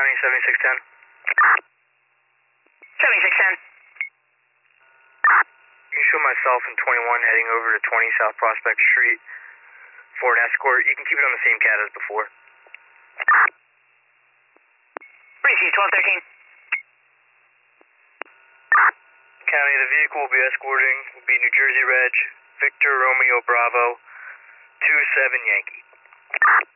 County, 7610. 7610. You can show myself in 21 heading over to 20 South Prospect Street for an escort. You can keep it on the same cat as before. Receive 1213. County, the vehicle will be escorting will be New Jersey Reg, Victor Romeo Bravo, 27 Yankee.